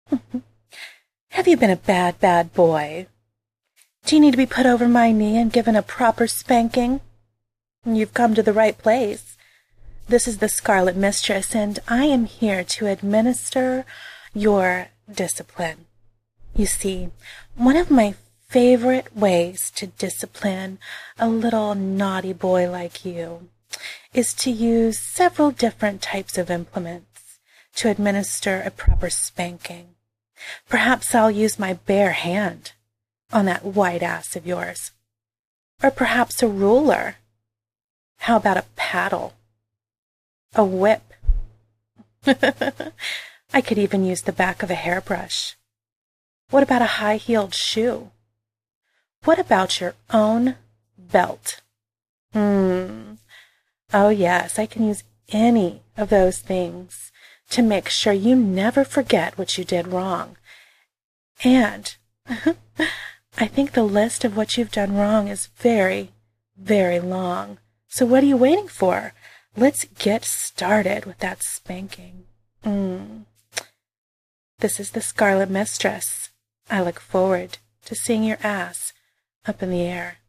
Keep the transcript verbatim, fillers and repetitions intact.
Have you been a bad, bad boy? Do you need to be put over my knee and given a proper spanking? You've come to the right place. This is the Scarlet Mistress, and I am here to administer your discipline. You see, one of my favorite ways to discipline a little naughty boy like you is to use several different types of implements to administer a proper spanking. Perhaps I'll use my bare hand on that white ass of yours. Or perhaps a ruler. How about a paddle? A whip? I could even use the back of a hairbrush. What about a high-heeled shoe? What about your own belt? Hmm. Oh, yes, I can use any of those things to make sure you never forget what you did wrong. And I think the list of what you've done wrong is very, very long. So what are you waiting for? Let's get started with that spanking. Mm. This is the Scarlet Mistress. I look forward to seeing your ass up in the air.